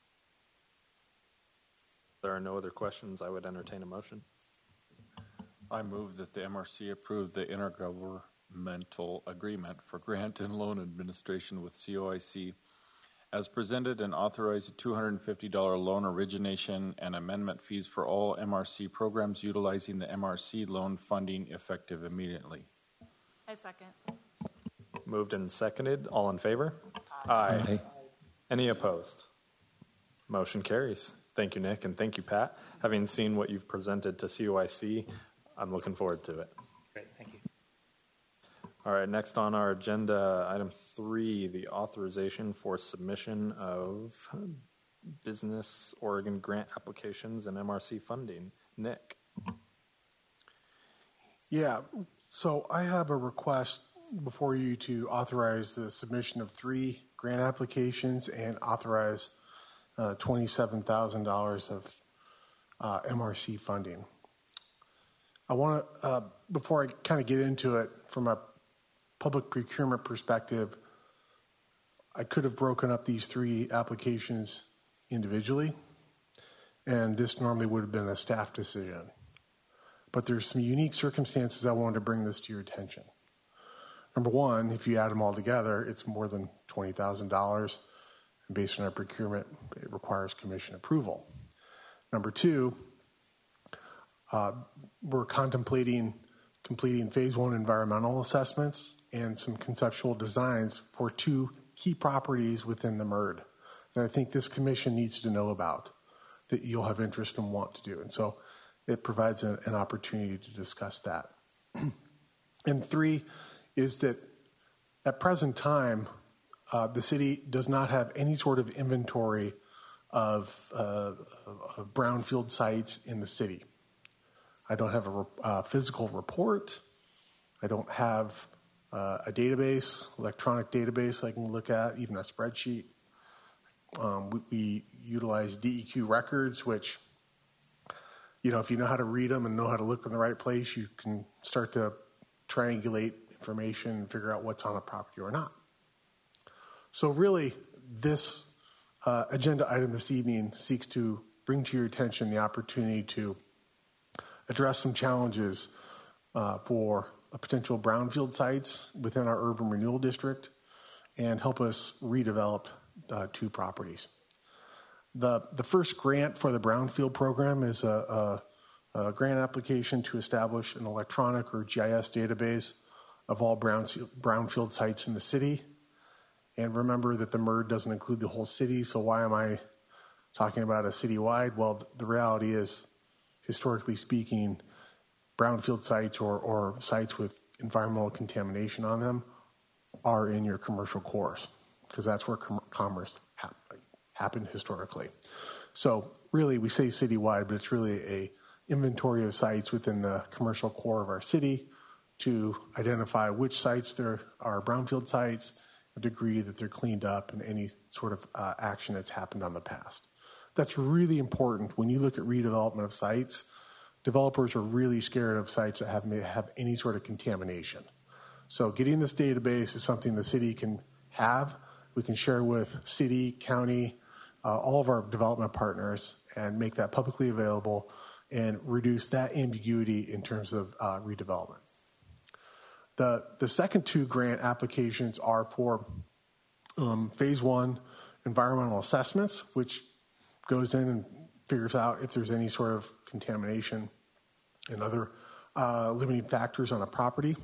there are no other questions, I would entertain a motion. I move that the M R C approve the intergovernmental agreement for grant and loan administration with C O I C as presented, and authorize a two hundred fifty dollars loan origination and amendment fees for all M R C programs utilizing the M R C loan funding effective immediately. I second. Moved and seconded. All in favor? Aye. Aye. Any opposed? Motion carries. Thank you, Nick, and thank you, Pat. Having seen what you've presented to C O I C, I'm looking forward to it. Great, thank you. All right, next on our agenda, item three, the authorization for submission of Business Oregon grant applications and M R C funding. Nick. Yeah, so I have a request before you to authorize the submission of three grant applications and authorize uh, twenty-seven thousand dollars of uh, M R C funding. I want to, uh, before I kind of get into it, from a public procurement perspective, I could have broken up these three applications individually, and this normally would have been a staff decision. But there's some unique circumstances I wanted to bring this to your attention. Number one, if you add them all together, it's more than twenty thousand dollars, and based on our procurement, it requires commission approval. Number two, uh, we're contemplating completing phase one environmental assessments and some conceptual designs for two key properties within the M R D that I think this commission needs to know about, that you'll have interest and want to do. And so it provides a, an opportunity to discuss that. And three is that at present time, uh, the city does not have any sort of inventory of, uh, of brownfield sites in the city. I don't have a uh, physical report. I don't have uh, a database, electronic database I can look at, even a spreadsheet. Um, we, we utilize D E Q records, which, you know, if you know how to read them and know how to look in the right place, you can start to triangulate information and figure out what's on a property or not. So really, this uh, agenda item this evening seeks to bring to your attention the opportunity to address some challenges uh, for uh, potential brownfield sites within our urban renewal district and help us redevelop uh, two properties. The, the first grant for the brownfield program is a, a, a grant application to establish an electronic or G I S database of all brown, brownfield sites in the city. And remember that the M E R D doesn't include the whole city, so why am I talking about a citywide? Well, the reality is, historically speaking, brownfield sites or, or sites with environmental contamination on them are in your commercial cores, because that's where com- commerce hap- happened historically. So really, we say citywide, but it's really a inventory of sites within the commercial core of our city to identify which sites there are brownfield sites, a degree that they're cleaned up, and any sort of uh, action that's happened on the past. That's really important. When you look at redevelopment of sites, developers are really scared of sites that have, may have any sort of contamination. So getting this database is something the city can have. We can share with city, county, uh, all of our development partners, and make that publicly available and reduce that ambiguity in terms of uh, redevelopment. The, the second two grant applications are for um, phase one environmental assessments, which goes in and figures out if there's any sort of contamination and other uh, limiting factors on a property.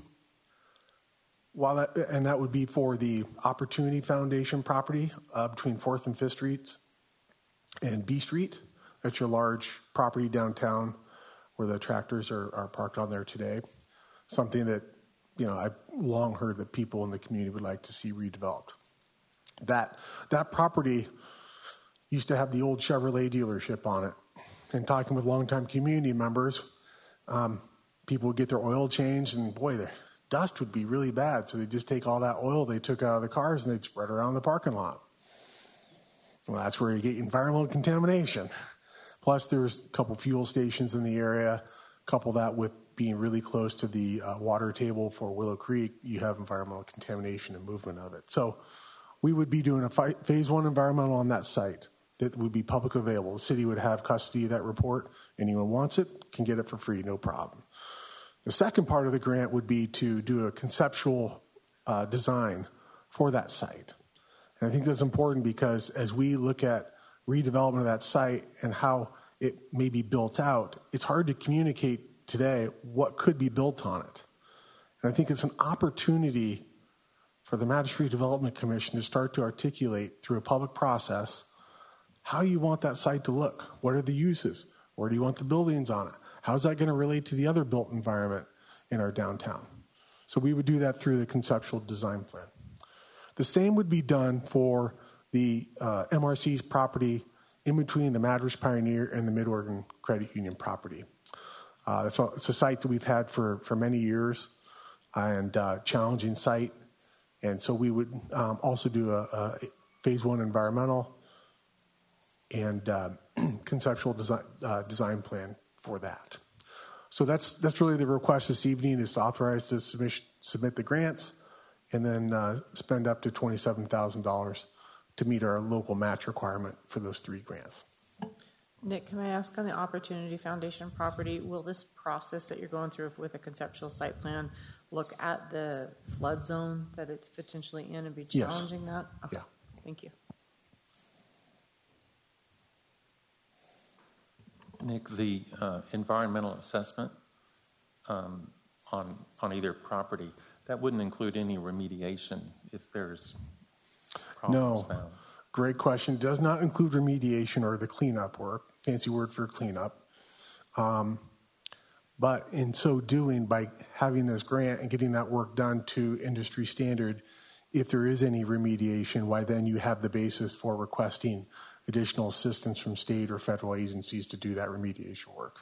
While that, and that would be for the Opportunity Foundation property uh, between fourth and fifth Streets and B Street. That's your large property downtown where the tractors are, are parked on there today. Something that, you know, I've long heard that people in the community would like to see redeveloped. That, that property used to have the old Chevrolet dealership on it. And talking with longtime community members, um, people would get their oil changed, and boy, the dust would be really bad. So they'd just take all that oil they took out of the cars and they'd spread it around the parking lot. Well, that's where you get environmental contamination. Plus, there's a couple fuel stations in the area. Couple that with being really close to the uh, water table for Willow Creek, you have environmental contamination and movement of it. So we would be doing a fi- phase one environmental on that site that would be public available. The city would have custody of that report. Anyone wants it can get it for free, no problem. The second part of the grant would be to do a conceptual uh, design for that site. And I think that's important because as we look at redevelopment of that site and how it may be built out, it's hard to communicate today what could be built on it. And I think it's an opportunity for the Magistrate Development Commission to start to articulate through a public process how you want that site to look. What are the uses? Where do you want the buildings on it? How's that going to relate to the other built environment in our downtown? So we would do that through the conceptual design plan. The same would be done for the uh, M R C's property in between the Madras Pioneer and the Mid-Oregon Credit Union property. Uh, it's, a, it's a site that we've had for, for many years and uh, challenging site. And so we would um, also do a, a phase one environmental and uh, conceptual design, uh, design plan for that. So that's that's really the request this evening, is to authorize to submit, submit the grants and then uh, spend up to twenty-seven thousand dollars to meet our local match requirement for those three grants. Nick, can I ask on the Opportunity Foundation property, will this process that you're going through with a conceptual site plan look at the flood zone that it's potentially in and be challenging yes. that? Okay. Yeah. Thank you. Nick, the uh, environmental assessment um, on on either property, that wouldn't include any remediation if there's problems no. found. Great question. It does not include remediation or the cleanup work, fancy word for cleanup. Um, but in so doing, by having this grant and getting that work done to industry standard, if there is any remediation, why then you have the basis for requesting additional assistance from state or federal agencies to do that remediation work.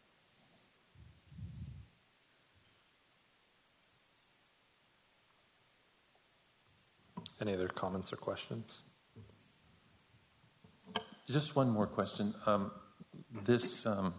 Any other comments or questions? Just one more question. Um, this um,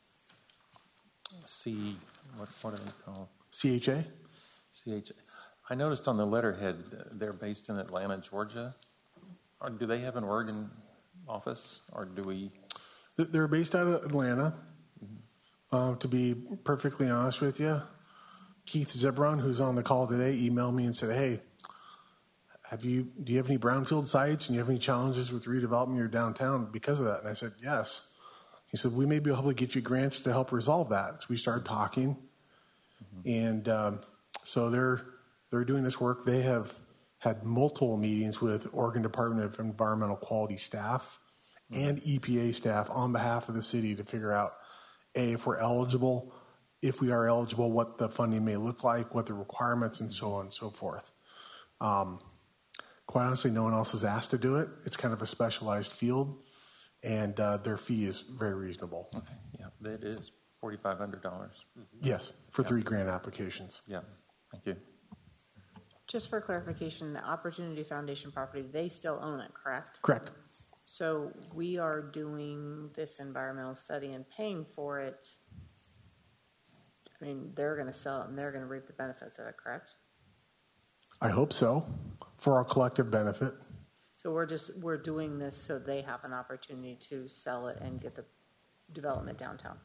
C, what, what do they call? C H A? C H A. I noticed on the letterhead they're based in Atlanta, Georgia. Or do they have an Oregon office, or do we? They're based out of Atlanta. Mm-hmm. Uh, to be perfectly honest with you, Keith Zebron, who's on the call today, emailed me and said, "Hey, have you? Do you have any brownfield sites, and you have any challenges with redeveloping your downtown because of that?" And I said, "Yes." He said, "We may be able to get you grants to help resolve that." So we started talking, mm-hmm. and um, so they're They're doing this work. They have had multiple meetings with Oregon Department of Environmental Quality staff and E P A staff on behalf of the city to figure out, A, if we're eligible, if we are eligible, what the funding may look like, what the requirements, and so on and so forth. Um, quite honestly, no one else has asked to do it. It's kind of a specialized field, and uh, their fee is very reasonable. Okay, yeah, that is forty-five hundred dollars. Mm-hmm. Yes, for yeah. three grant applications. Yeah, thank you. Just for clarification, the Opportunity Foundation property, they still own it, correct? Correct. So we are doing this environmental study and paying for it. I mean, they're going to sell it and they're going to reap the benefits of it, correct? I hope so, for our collective benefit. So we're just, we're doing this so they have an opportunity to sell it and get the development downtown.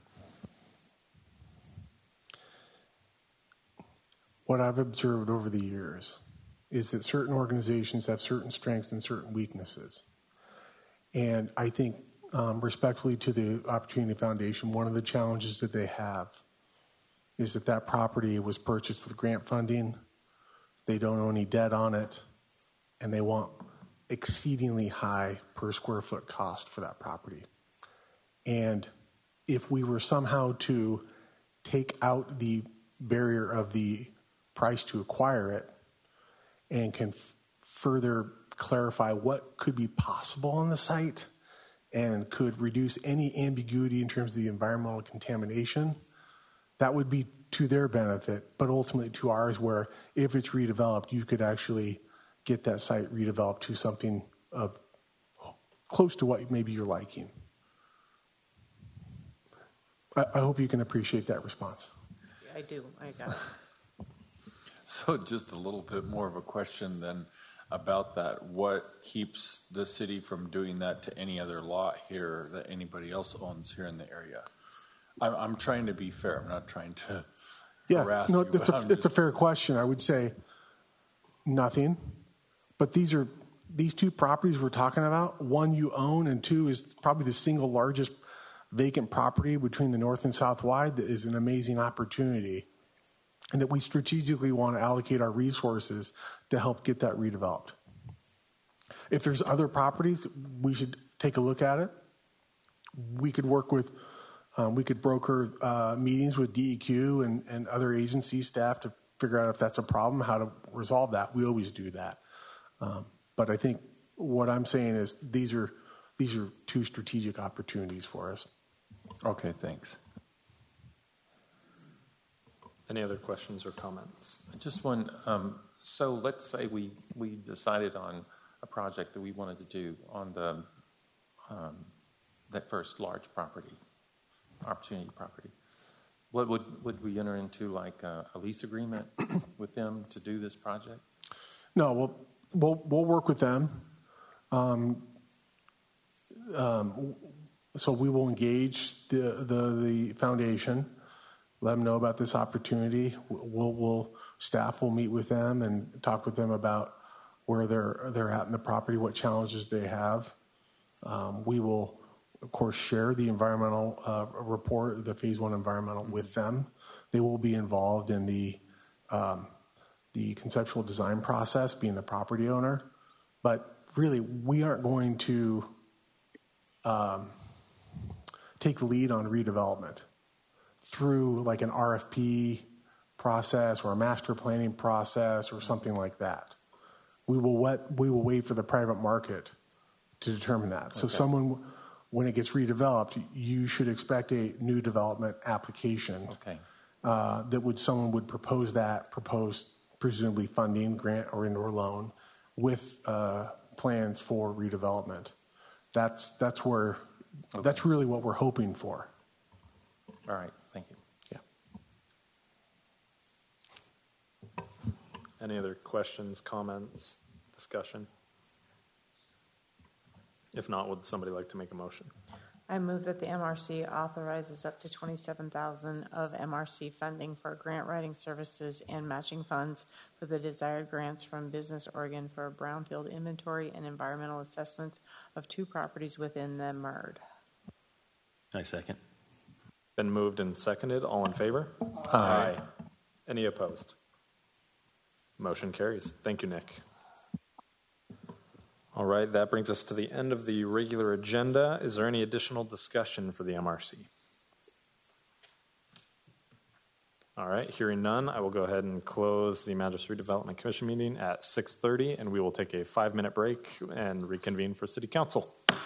What I've observed over the years is that certain organizations have certain strengths and certain weaknesses. And I think, um, respectfully to the Opportunity Foundation, one of the challenges that they have is that that property was purchased with grant funding. They don't own any debt on it, and they want exceedingly high per square foot cost for that property. And if we were somehow to take out the barrier of the price to acquire it and can f- further clarify what could be possible on the site and could reduce any ambiguity in terms of the environmental contamination, that would be to their benefit, but ultimately to ours, where if it's redeveloped, you could actually get that site redeveloped to something of close to what maybe you're liking. I, I hope you can appreciate that response. I do. I got it. So just a little bit more of a question then about that. What keeps the city from doing that to any other lot here that anybody else owns here in the area? I'm, I'm trying to be fair. I'm not trying to yeah, harass no, you. it's, a, I'm it's just... a fair question. I would say nothing. But these are these two properties we're talking about. One you own, and two is probably the single largest vacant property between the North and South Wide that is an amazing opportunity, and that we strategically want to allocate our resources to help get that redeveloped. If there's other properties, we should take a look at it. We could work with, um, we could broker uh, meetings with D E Q and, and other agency staff to figure out if that's a problem, how to resolve that. We always do that. Um, but I think what I'm saying is these are these are two strategic opportunities for us. Okay, thanks. Any other questions or comments? Just one. Um, so let's say we, we decided on a project that we wanted to do on the um, that first large property, opportunity property. What would would we enter into, like a, a lease agreement with them to do this project? No, we'll we'll, we'll work with them. Um, um, so we will engage the, the the foundation. Let them know about this opportunity. We'll, we'll staff will meet with them and talk with them about where they're they're at in the property, what challenges they have. Um, we will, of course, share the environmental uh, report, the phase one environmental, mm-hmm. with them. They will be involved in the um, the conceptual design process, being the property owner. But really, we aren't going to um, take the lead on redevelopment through like an R F P process or a master planning process or something like that. We will wet, we will wait for the private market to determine that. So okay. someone, when it gets redeveloped, you should expect a new development application. Okay. Uh, that would someone would propose that, propose presumably funding, grant or indoor loan, with uh, plans for redevelopment. That's that's where okay. that's really what we're hoping for. All right. Thank you. Yeah. Any other questions, comments, discussion? If not, would somebody like to make a motion? I move that the M R C authorizes up to twenty-seven thousand dollars of M R C funding for grant writing services and matching funds for the desired grants from Business Oregon for brownfield inventory and environmental assessments of two properties within the M E R D. I second. Been moved and seconded. All in favor? Aye. Any opposed? Motion carries. Thank you, Nick. All right, that brings us to the end of the regular agenda. Is there any additional discussion for the M R C? All right, hearing none, I will go ahead and close the Madras Redevelopment Commission meeting at six thirty, and we will take a five-minute break and reconvene for City Council.